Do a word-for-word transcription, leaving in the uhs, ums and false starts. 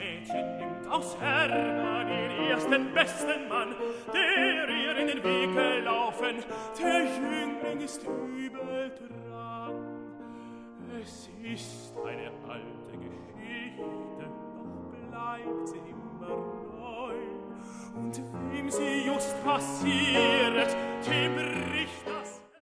Mädchen nimmt aus Hermann den ersten besten Mann, der ihr in den Weg gelaufen, der Jüngling ist übel dran. Es ist eine alte Geschichte, doch bleibt sie immer neu. Und wem sie just passiert, dem